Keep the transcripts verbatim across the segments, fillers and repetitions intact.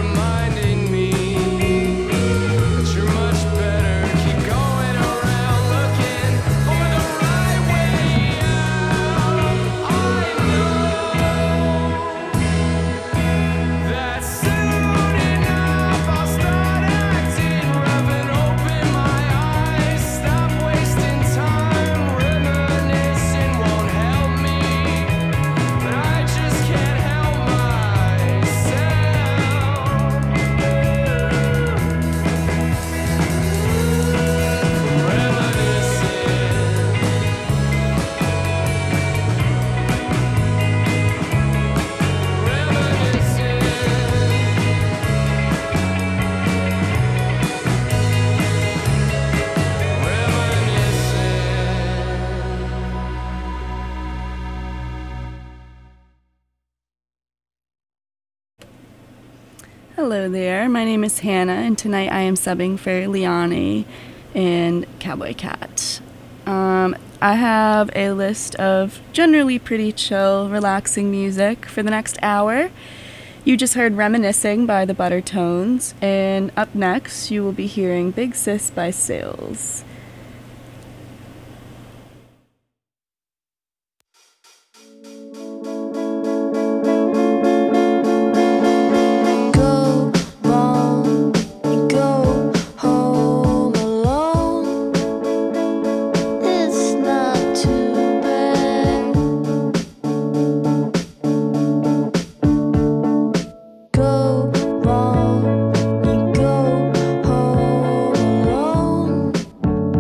Hello there, my name is Hannah, and tonight I am subbing for Liani in Cowboy Cat. Um, I have a list of generally pretty chill, relaxing music for the next hour. You just heard Reminiscing by the Buttertones, and up next you will be hearing Big Sis by Sales. Go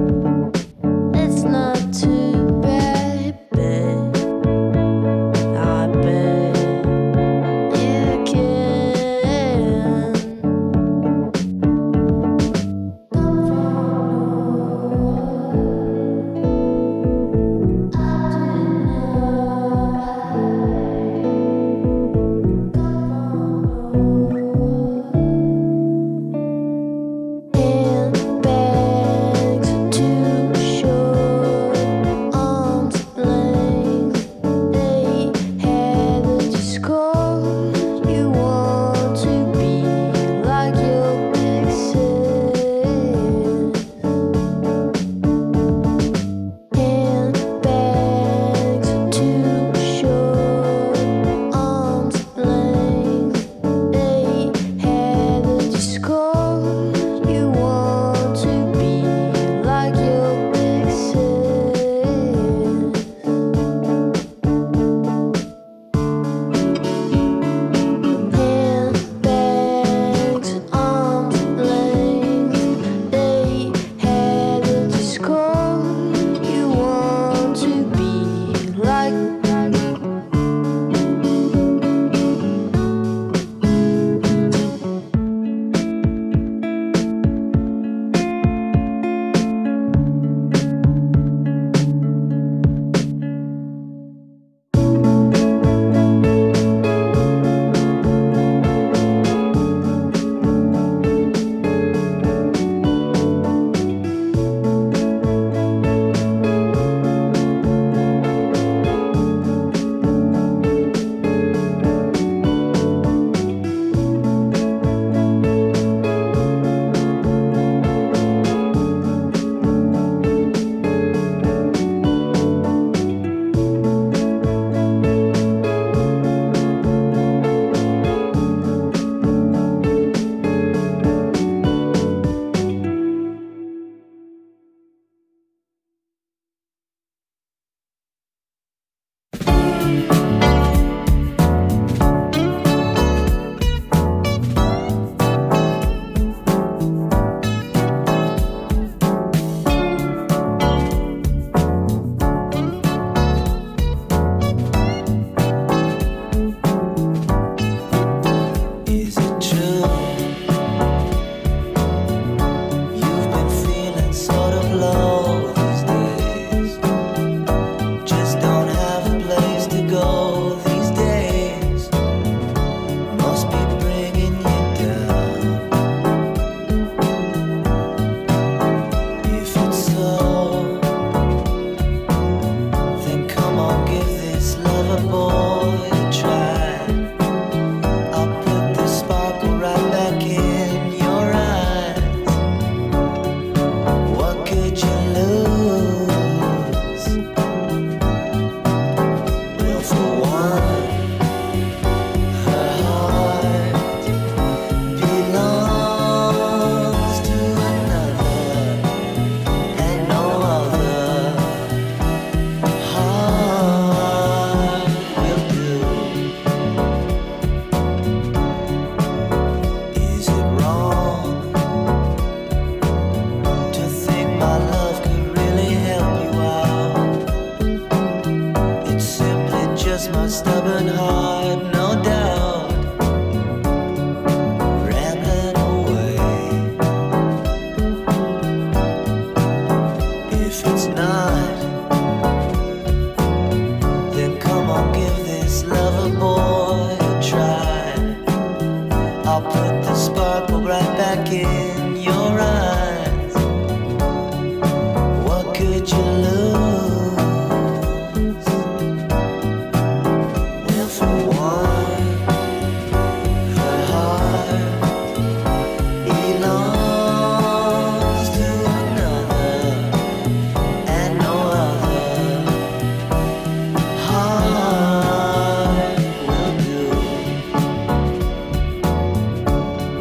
I'll put the sparkle right back in your eyes. What could you lose? Well, for one, her heart belongs to another, and no other heart will do.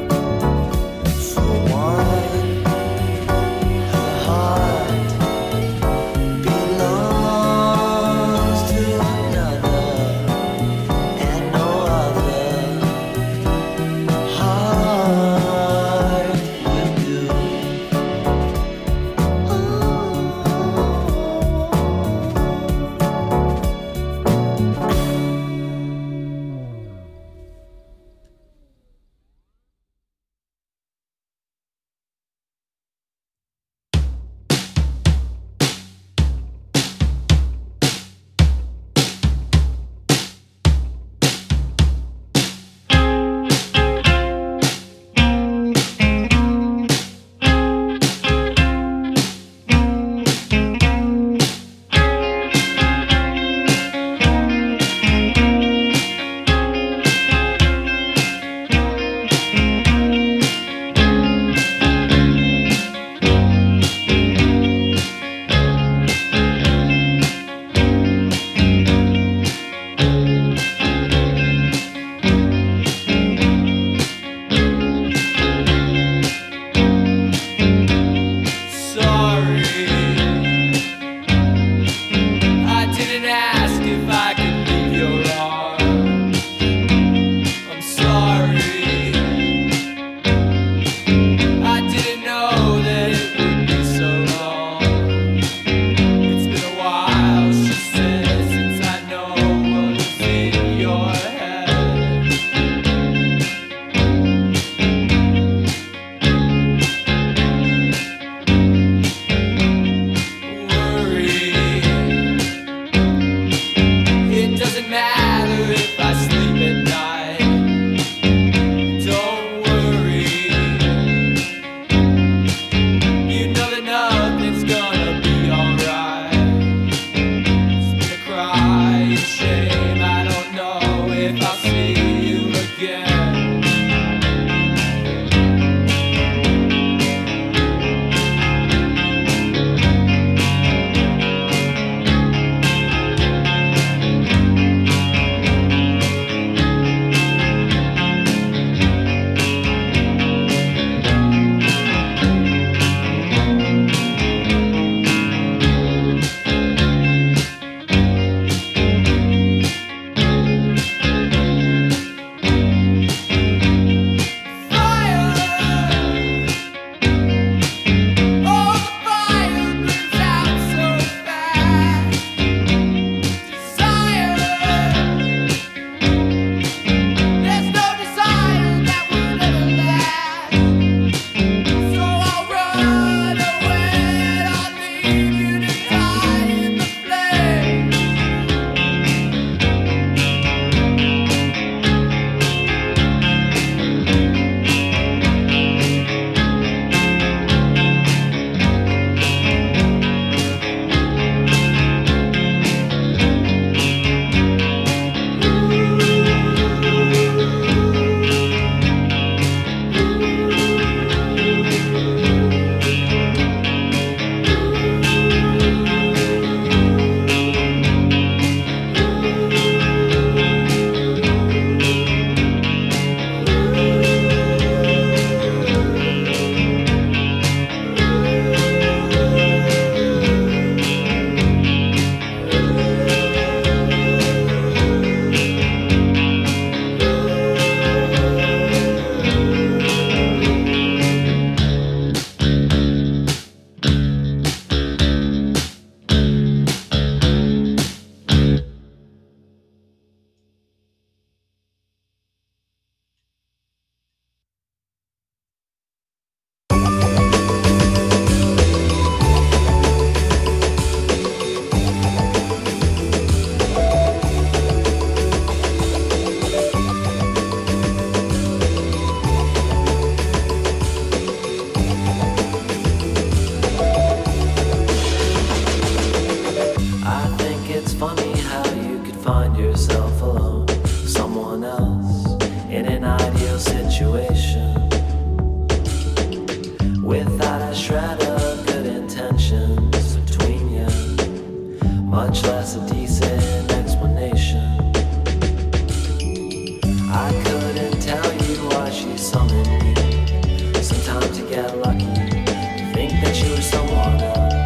to get lucky, to think that you were someone else.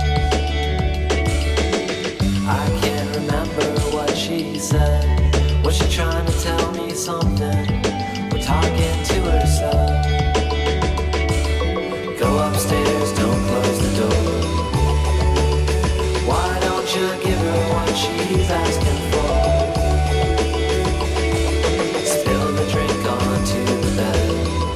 I can't remember what she said. Was she trying to tell me something? Or talking to herself? Go upstairs, don't close the door. Why don't you give her what she's asking for? Spill the drink onto the bed.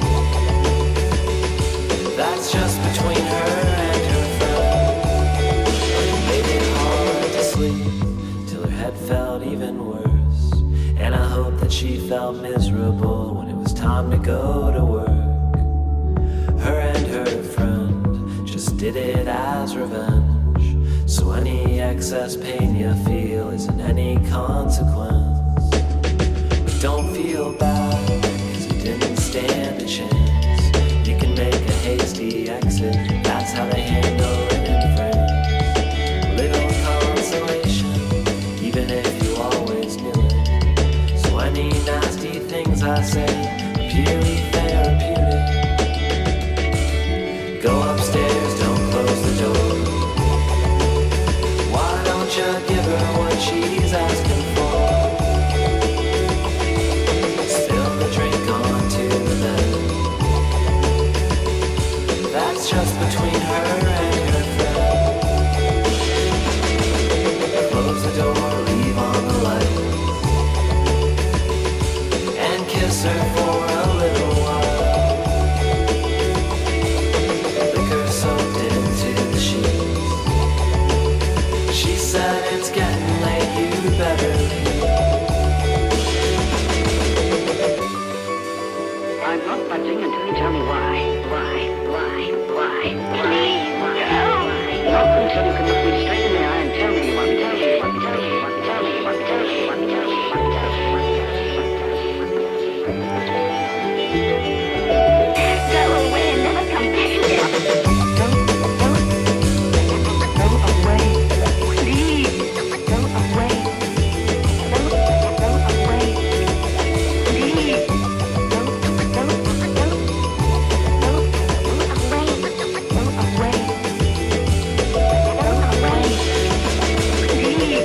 That's just between her and her friend. But it made it hard to sleep till her head felt even worse. And I hope that she felt miserable when it was time to go to work. Her and her friend just did it as revenge. So any excess pain you feel isn't any consequence. But don't feel bad, cause you didn't stand a chance. You can make a hasty exit, that's how they handle it in France. Little consolation, even if you always knew it. So any nasty things I say are purely therapeutic. Go upstairs, don't close the door. Why don't you give her what she's asking for? Spill the drink onto the bed. That's just between her and her friend. Close the door, leave on the light, and kiss her for a little while. Liquor soaked into the sheets. She said it's getting late, you better leave. I'm not budging until you tell me why. Why? Why? Why? Why? Why? Not until you can look me straight in the eye and tell me you want me, tell me you want me, tell me you want me, tell me you want me, tell me you want me, tell me you want me, tell me you want me. Go away and never come back again. Don't, don't, go away. Please, go away. Don't, go away. Please, don't, don't, don't, don't away. Go away. Go away. Please.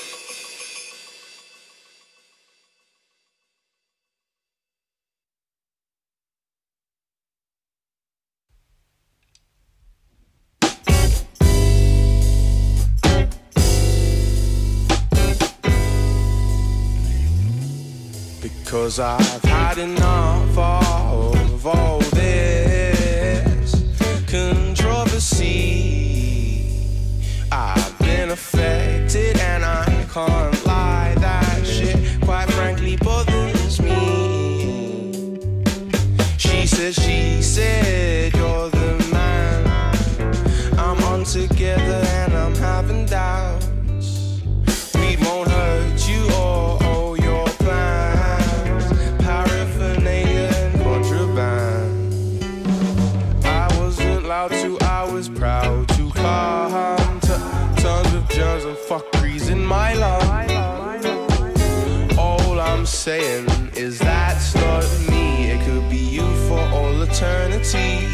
Because I've had enough of all this controversy. I've been affected and I can't lie. That shit, quite frankly, bothers me. She said, she said, you're the man. I'm on together and I'm having doubts. We won't hurt you or all your plans. Paraphernalia and contraband. I wasn't loud to, I was proud to come to tons of germs and fuckeries in my life. All I'm saying is that's not me. It could be you for all eternity.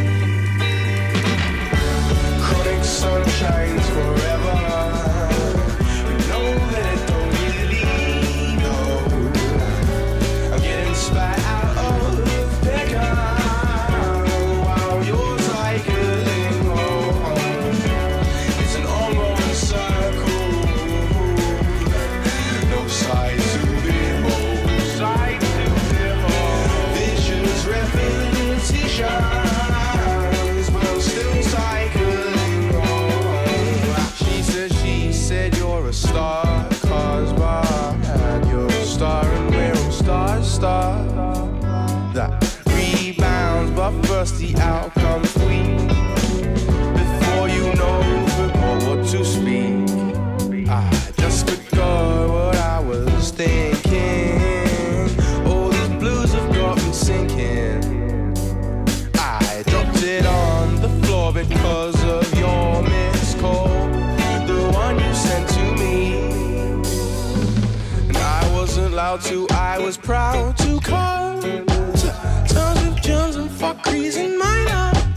Chronic sun shines forever. You know that it don't really go. I'm getting spat out of bigger while you're cycling home. It's an ongoing circle. No side to behold. Side to behold. Vicious repetitions while still cycling home. She said, she said you're a star, cause and you're a star and we're all star, star. That rebounds, but first the outcome's weak. Before you know more what to speak, I just forgot what I was thinking. All these blues have got me sinking. I dropped it on the floor because of your missed call, the one you sent to me. And I wasn't loud to, I was proud to come to tons of germs and fuckeries in my life.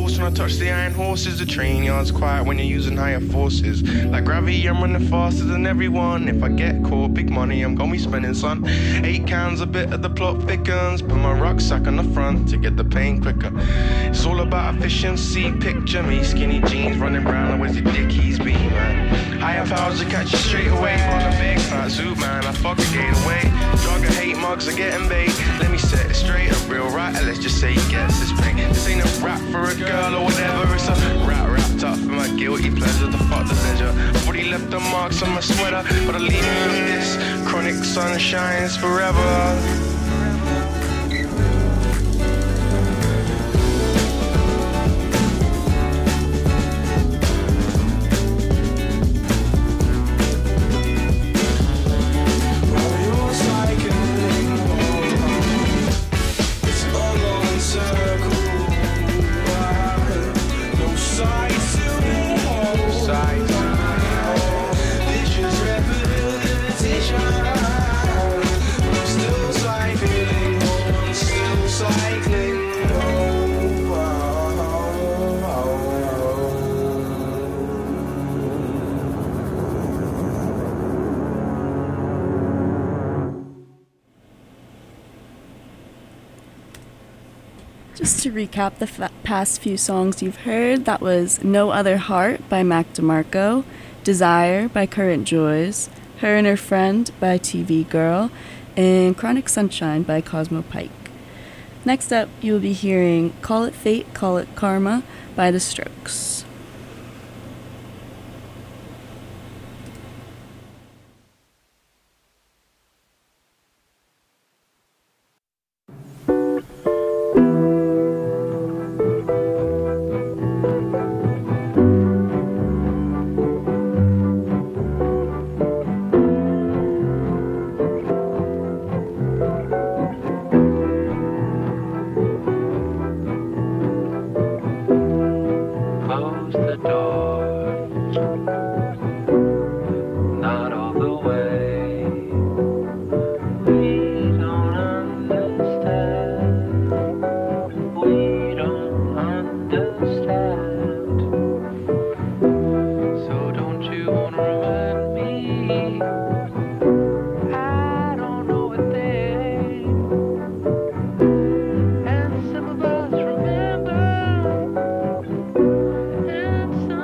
force when I touch the iron horses. The train yard's quiet when you're using higher forces. Like gravity, I'm running faster than everyone. If I get caught, big money, I'm gonna be spending, son. Eight cans, a bit of the plot thickens. Put my rucksack on the front to get the pain quicker. It's all about efficiency. Picture me, skinny jeans, running round. Where's your dickies be, man? Higher powers to catch you straight away. On a big fat zoot, man, I fuck a gate away. Drug and hate mugs are getting bait. Let me set it straight, a real right. Let's just say he gets this pain. This ain't a rap for a girl or whatever. It's a rap wrapped up for my guilty pleasure. The fuck the pleasure. I've already left the marks on my sweater, but I leave me with this. Chronic sun shines forever. Just to recap the fa- past few songs you've heard, that was No Other Heart by Mac DeMarco, Desire by Current Joys, Her and Her Friend by T V Girl, and Chronic Sunshine by Cosmo Pike. Next up, you'll be hearing Call It Fate, Call It Karma by The Strokes. And some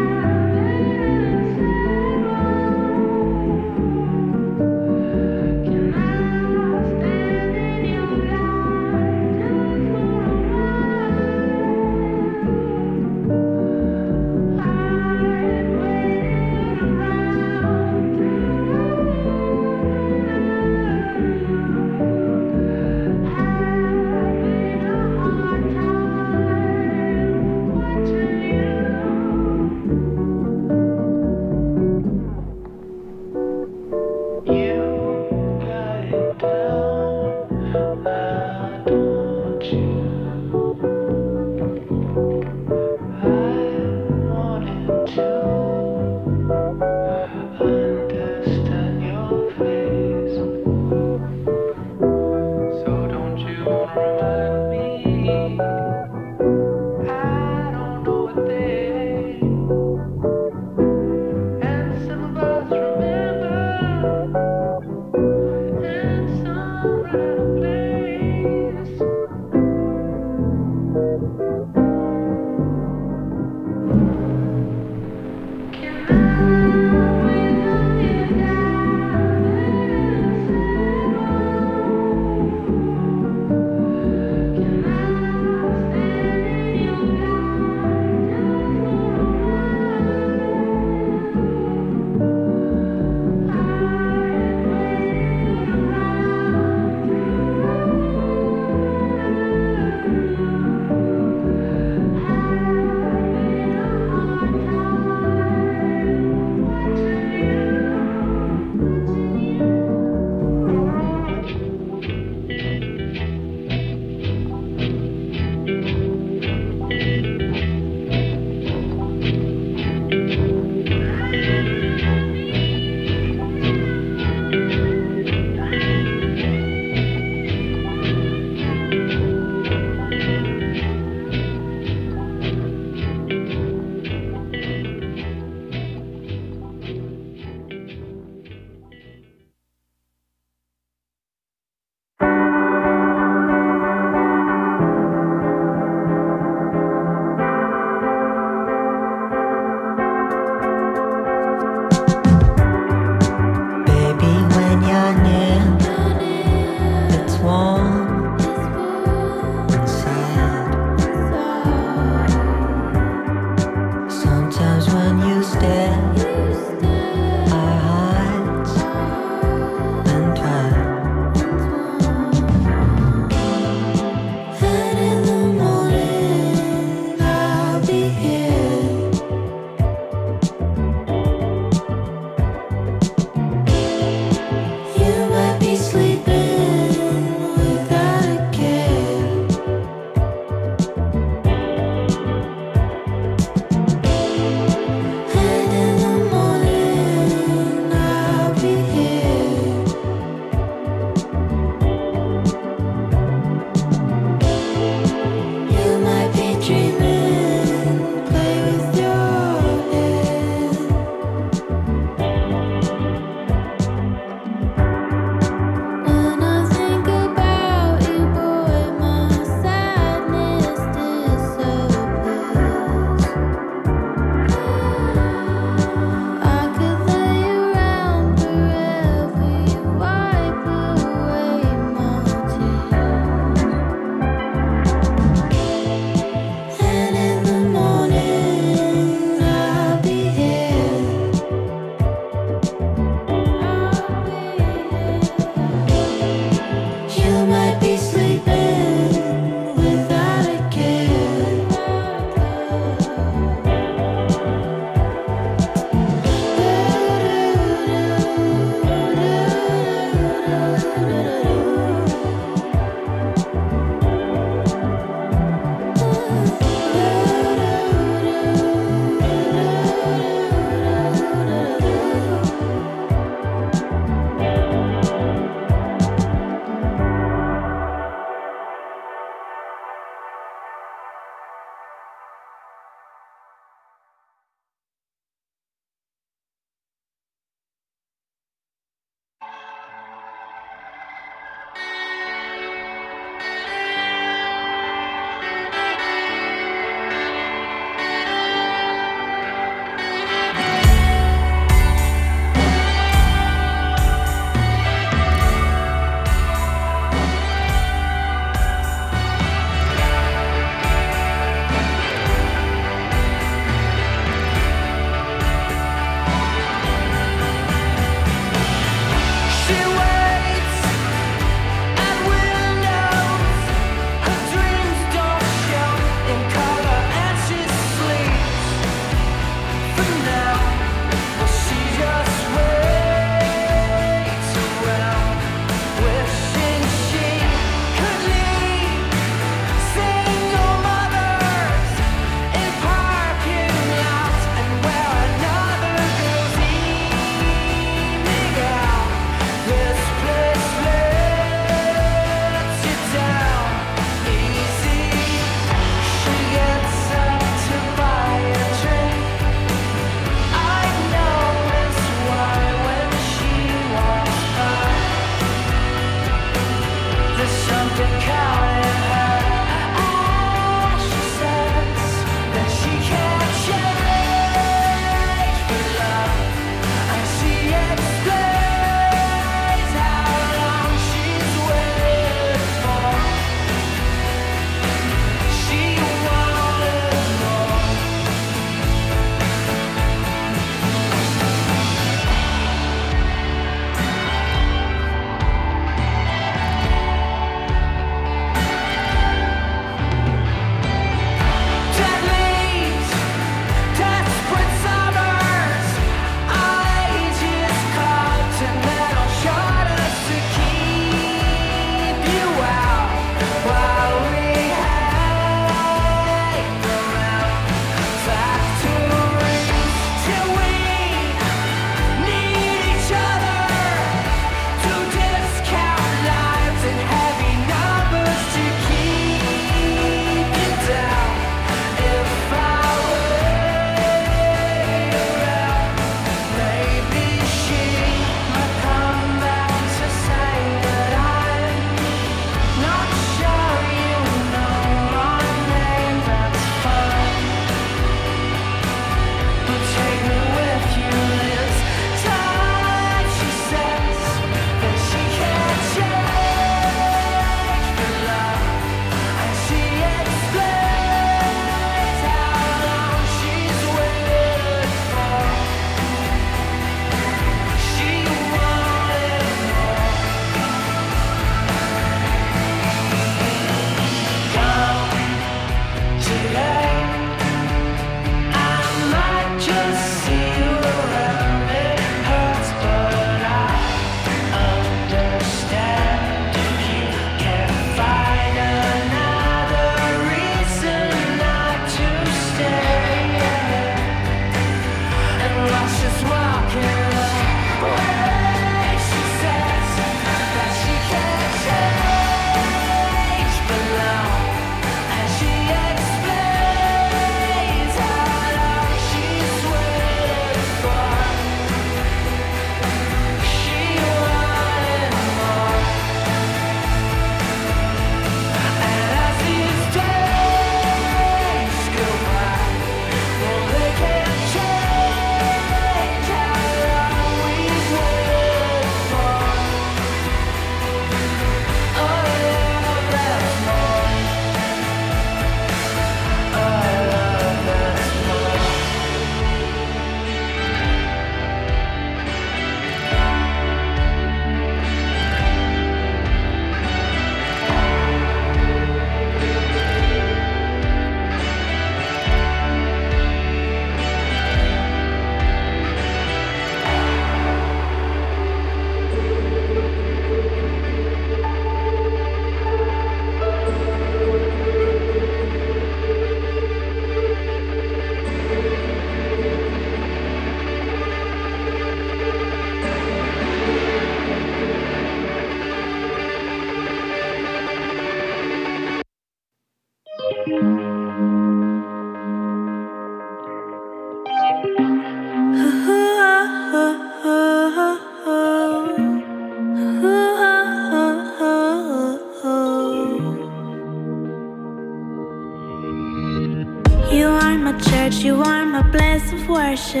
You are my church, you are my place of worship.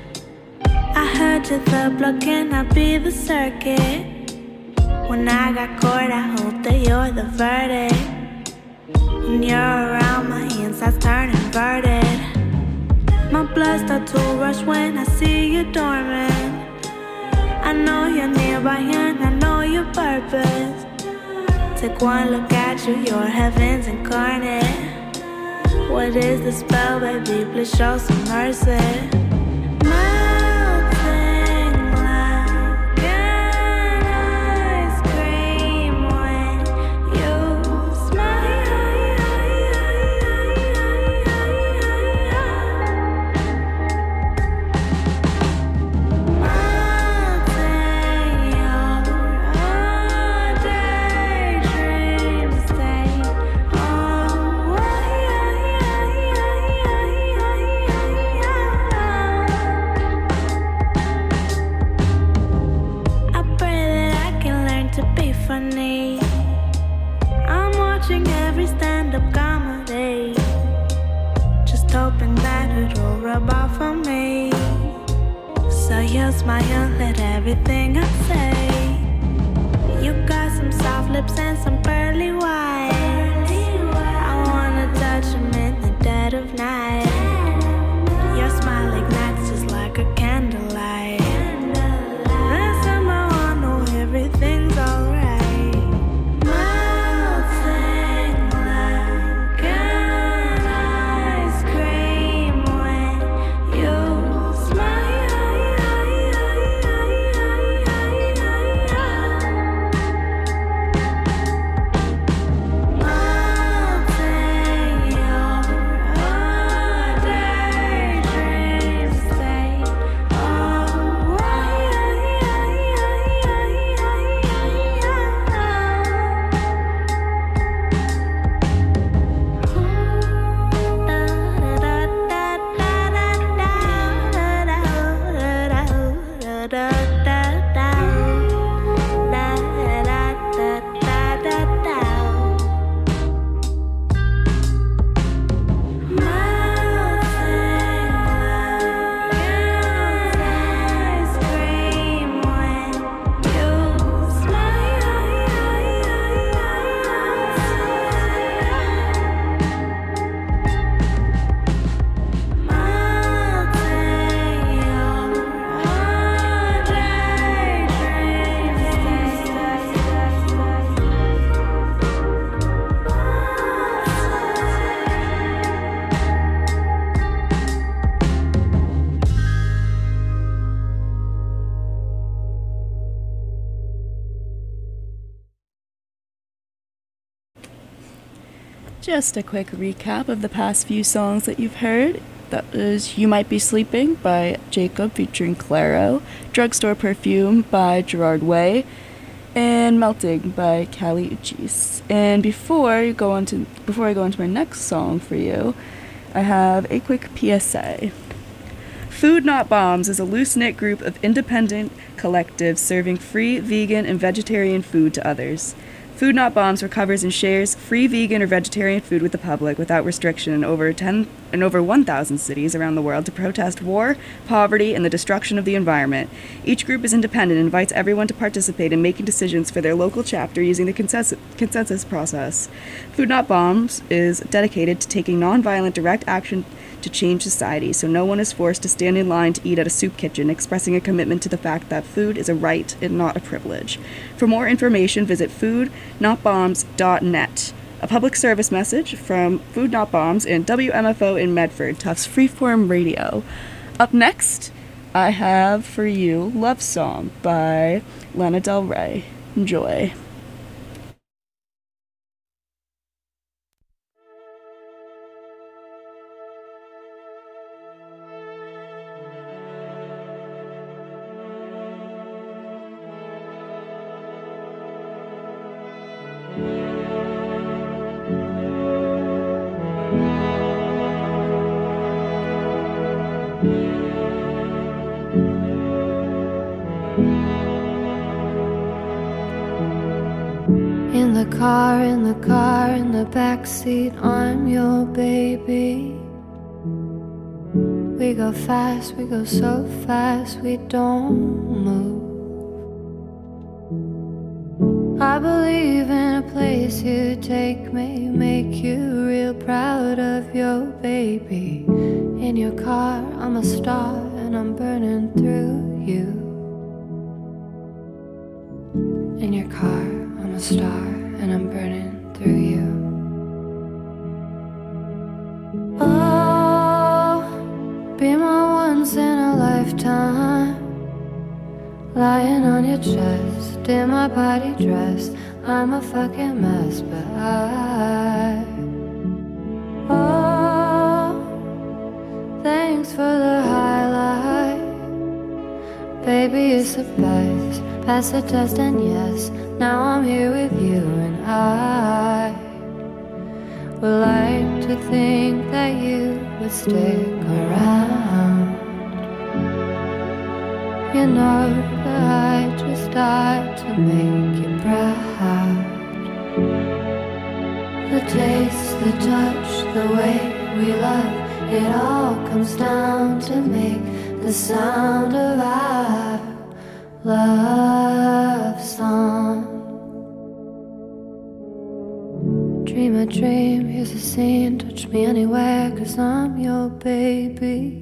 I heard you the block, can I be the circuit? When I got caught, I hope that you're the verdict. When you're around, my insides turn inverted. My blood starts to rush when I see you dormant. I know you're nearby and I know your purpose. Take one look at you, you're heaven's incarnate. What is the spell, baby? Please show some mercy. Melting like an ice cream when you smile. Melting your daydream state. Oh, I pray that I can learn to be funny. I'm watching every stand-up comedy, just hoping that it'll rub off on me. So you smile at everything I say. You got some soft lips and some pearly whites. I wanna touch them in the dead of night. Your smile ignites just like a candlelight. And somehow I know everything's alright. Melting like an ice cream when you Melting your daydream state. Just a quick recap of the past few songs that you've heard. That is You Might Be Sleeping by Jacob featuring Claro, Drugstore Perfume by Gerard Way, and Melting by Kali Uchis. And before you go on to before I go into my next song for you, I have a quick P S A. Food Not Bombs is a loose-knit group of independent collectives serving free, vegan, and vegetarian food to others. Food Not Bombs recovers and shares free vegan or vegetarian food with the public without restriction in over ten in over one thousand cities around the world to protest war, poverty, and the destruction of the environment. Each group is independent and invites everyone to participate in making decisions for their local chapter using the consensus, consensus process. Food Not Bombs is dedicated to taking nonviolent direct action to change society, so no one is forced to stand in line to eat at a soup kitchen, expressing a commitment to the fact that food is a right and not a privilege. For more information, visit food not bombs dot net. A public service message from Food Not Bombs and W M F O in Medford, Tufts Freeform Radio. Up next, I have for you Love Song by Lana Del Rey. Enjoy. In the car, in the car, in the backseat, I'm your baby. We go fast, we go so fast, we don't move. I believe in a place you take me, make you real proud of your baby. In your car, I'm a star and I'm burning through you. In your car, I'm a star and I'm burning through you. Oh, be my once in a lifetime. Lying on your chest, in my body dress, I'm a fucking mess, but I Oh, thanks for the highlight. Baby, it's the best. Pass the test and yes, now I'm here with you, and I would like to think that you would stick around. You know that I just died to make you proud. The taste, the touch, the way we love, it all comes down to make the sound of our love song. Dream a dream, here's a scene. Touch me anywhere, cause I'm your baby.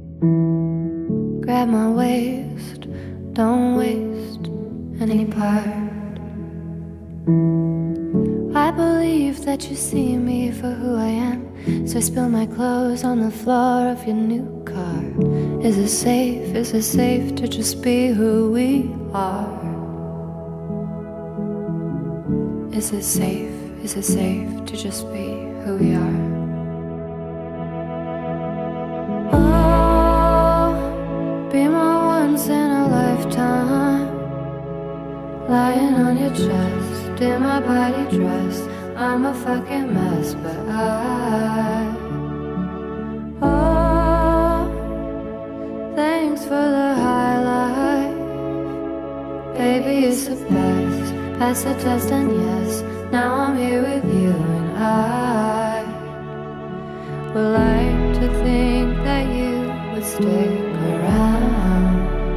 Grab my waist, don't waste any part. I believe that you see me for who I am, so I spill my clothes on the floor of your new car. Is it safe, is it safe to just be who we are? Is it safe, is it safe to just be who we are? Oh, be my once in a lifetime. Lying on your chest, in my body dress, I'm a fucking mess, but I Oh, thanks for the highlight. Baby, it's the best. Pass the test and yes, now I'm here with you, and I would like to think that you would stick around.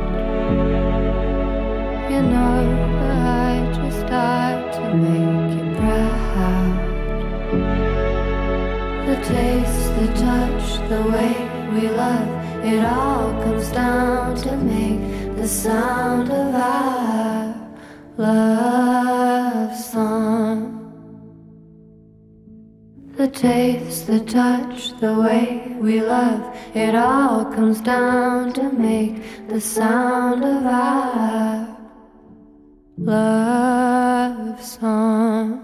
You know that I just died to make you proud. The taste, the touch, the way we love, it all comes down to make the sound of our love song. The taste, the touch, the way we love, it all comes down to make the sound of our love song.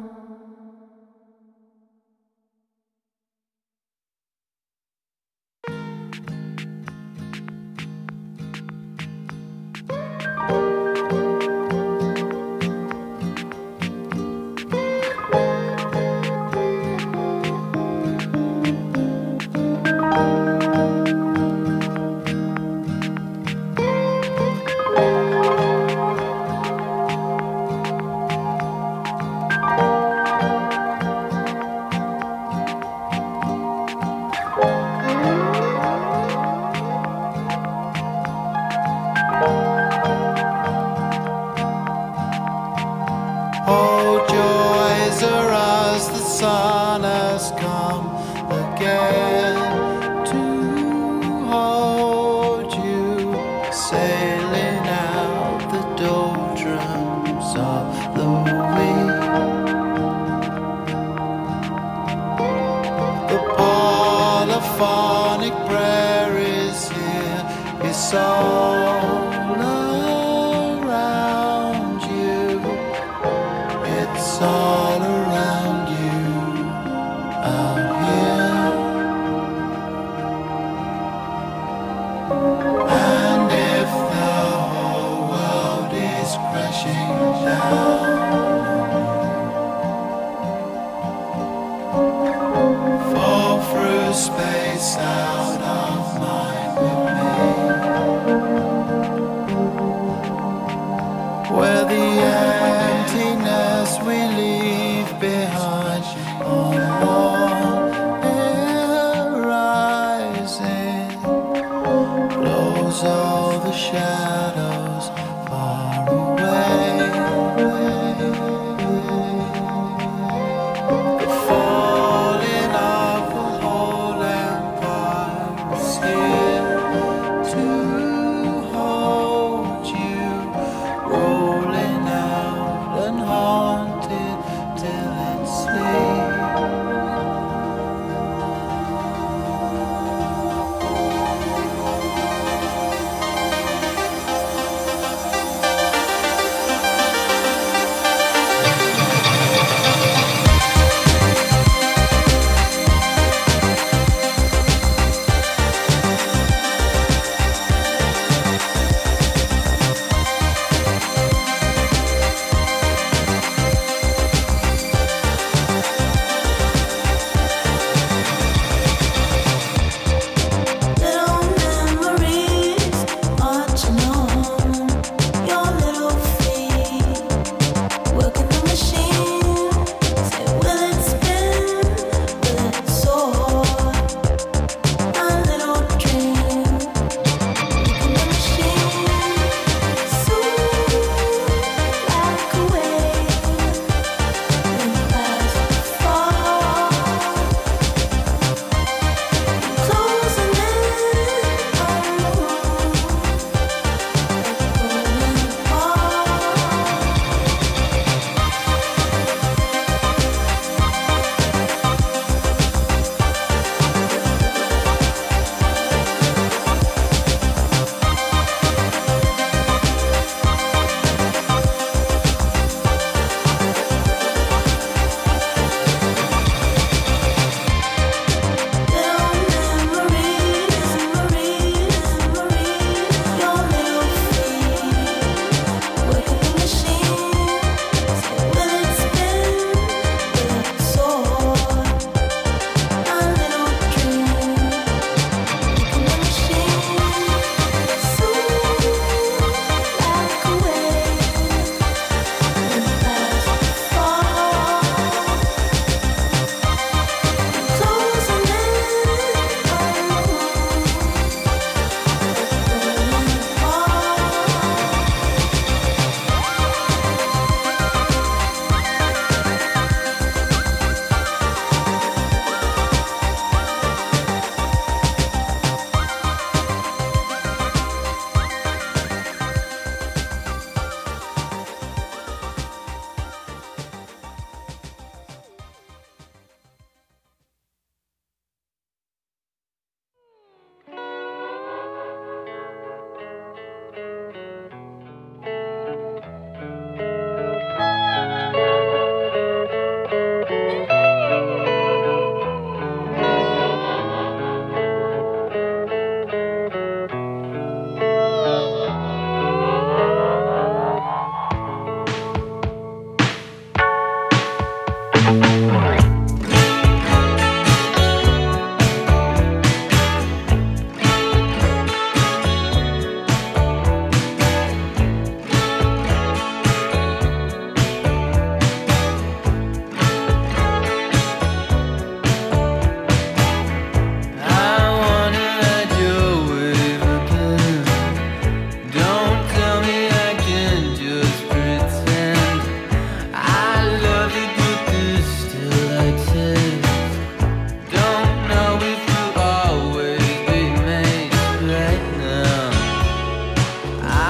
sun has come again to hold you, sailing out the doldrums of the week. The polyphonic prayer is here, it's all around you, it's all around you out here. And if the whole world is crashing down, fall through space out of mind with me, where the emptiness we leave behind on one horizon blows all the shadows far away. The falling of the whole empire is here to hold you, rolling out and haunted till it sleeps.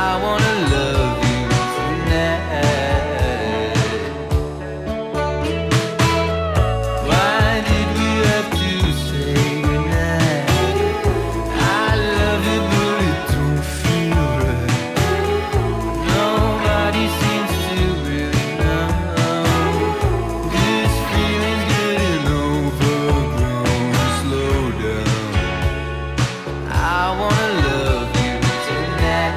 wanna love you tonight. Why did we have to say goodnight? I love you, but it don't feel right. Nobody seems to really know. This feeling's getting overgrown. Slow down. I wanna love you tonight.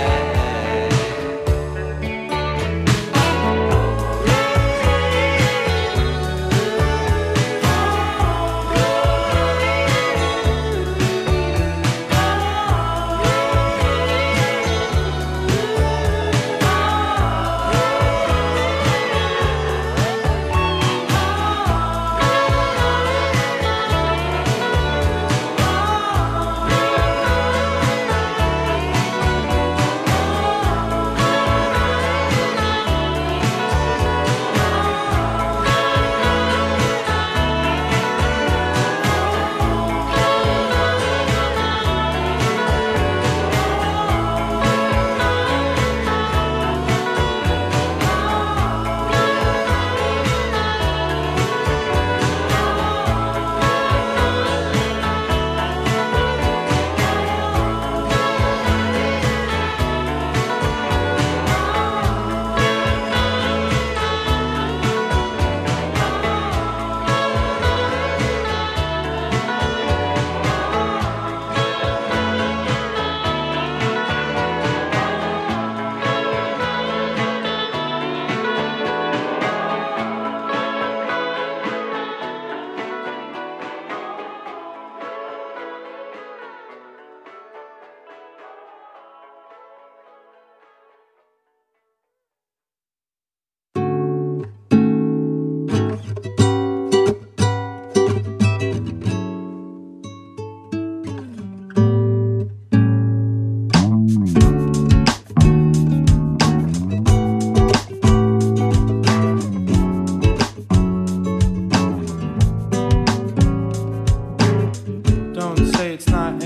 Don't say it's not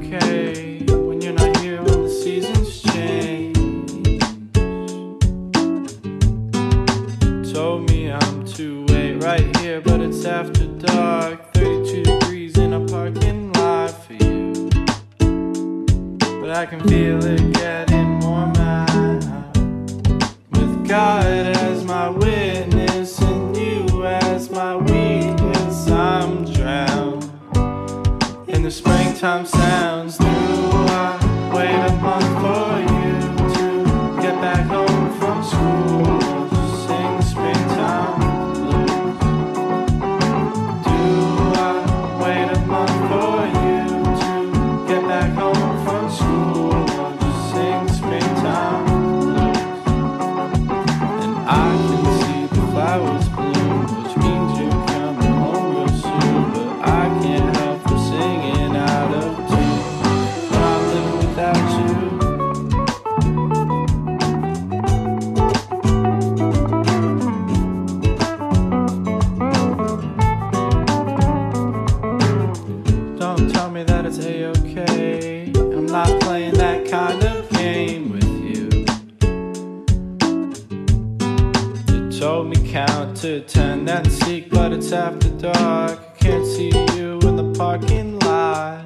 A-okay when you're not here when the seasons change. Told me I'm to wait right here, but it's after dark. thirty-two degrees in a parking lot for you. But I can feel it getting warmer. With God as my witness and you as my weakness, I'm drowned in the springtime sounds. Do I wait a month for you to get back home from school? Just sing the springtime blues. Do I wait a month for you to get back home from school? Just sing the springtime blues. And I can see the flowers bloom, which means you're coming home real soon. But I can't help from singing out of tune when I'm living without you. Don't tell me that it's A-okay. I'm not playing that kind of game with you. You told me count to ten, then seek, but it's after dark. I can't see you in the parking lot,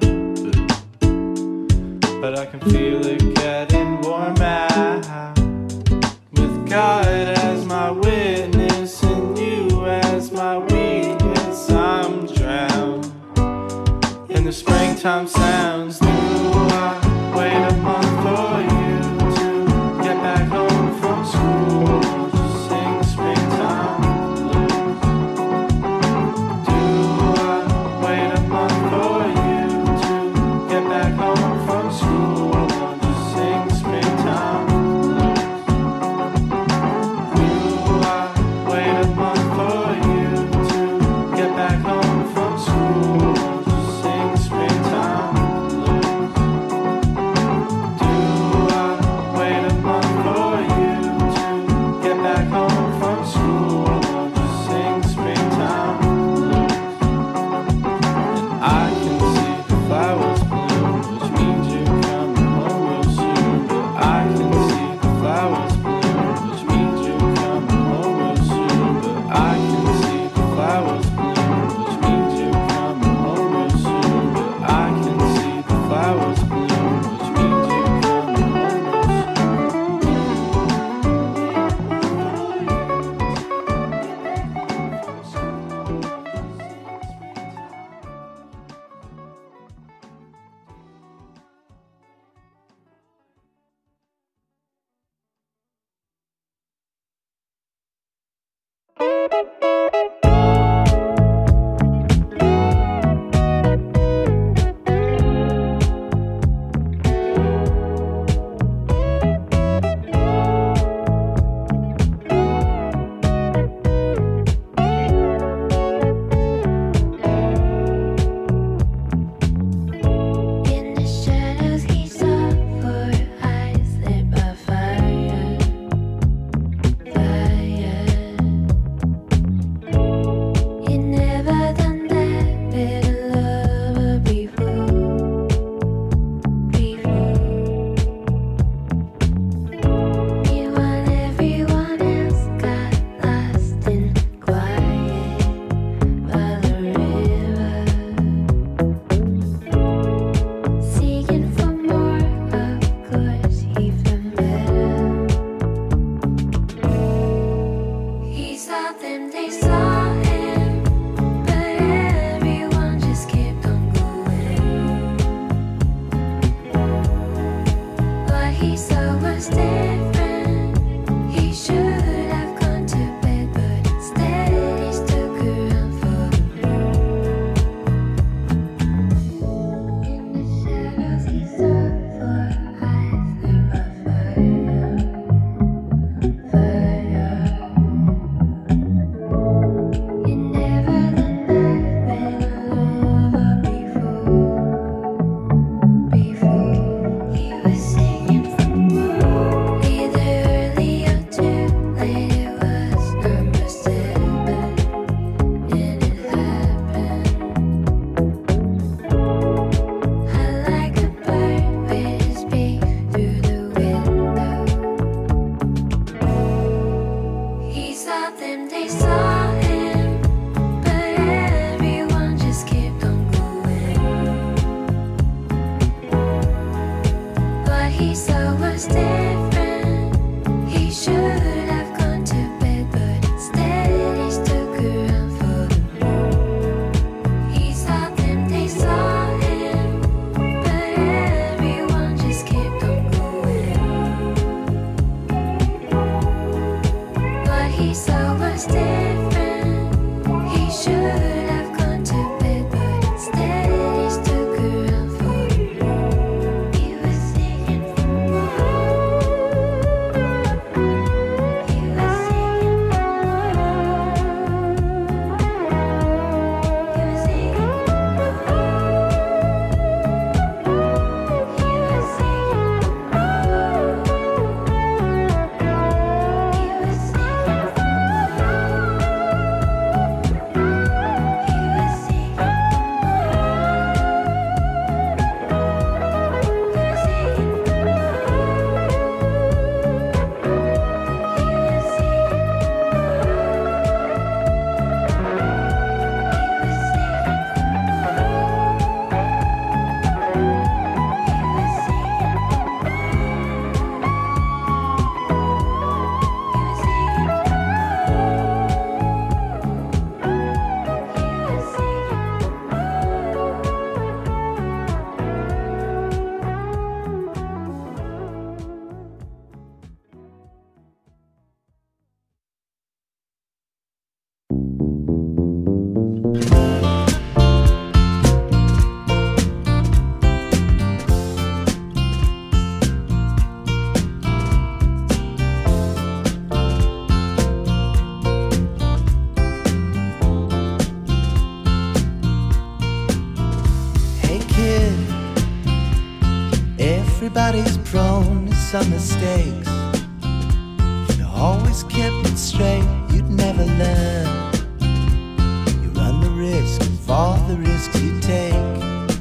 but I can feel it getting warmer. With God as my witness and you as my weakness, I'm drowned in the springtime sounds. Do I wait a month for you to get back home from school? Just sing the springtime blues. Do I wait a month for you to get back home from school? Just Everybody's prone to some mistakes. You always kept it straight, you'd never learn. You run the risk of all the risks you take.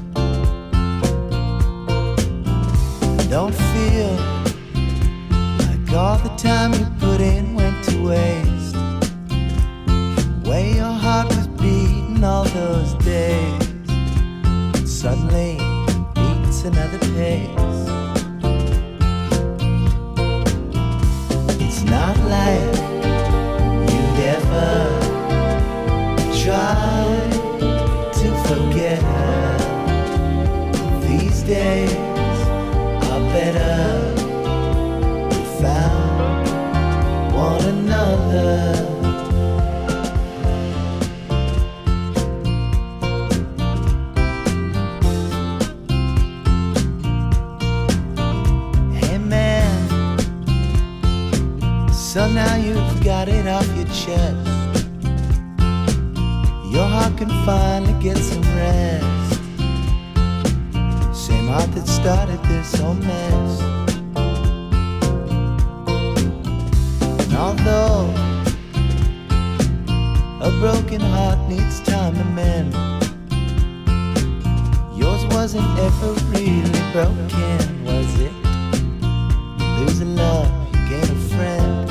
Don't feel like all the time you put in went to waste. The way your heart was beating all those days, and suddenly beats another pace. It's not like you'd ever try to forget her. These days are better found So now you've got it off your chest. Your heart can finally get some rest. Same heart that started this whole mess. And although a broken heart needs time to mend, yours wasn't ever really broken, was it? You lose a love, you gain a friend.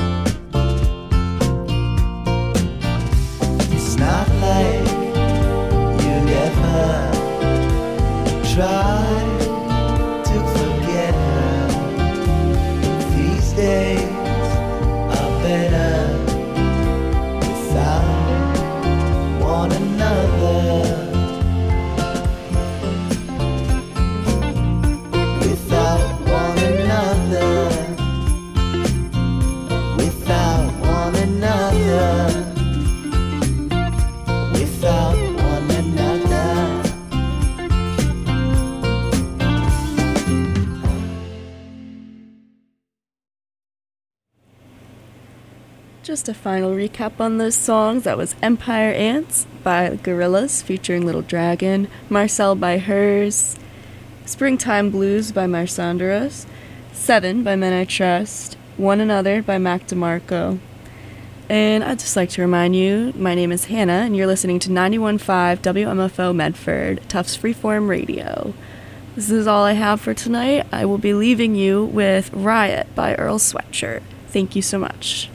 It's not like you'd ever try to forget her. These days are better without one another. Without one another. Without one another. Without one another. Just a final recap on those songs. That was Empire Ants by Gorillaz featuring Little Dragon, Marcel by Hers, Springtime Blues by Marsanderos, Seven by Men I Trust, One Another by Mac DeMarco. And I'd just like to remind you, my name is Hannah, and you're listening to ninety-one point five W M F O Medford, Tufts Freeform Radio. This is all I have for tonight. I will be leaving you with Riot by Earl Sweatshirt. Thank you so much.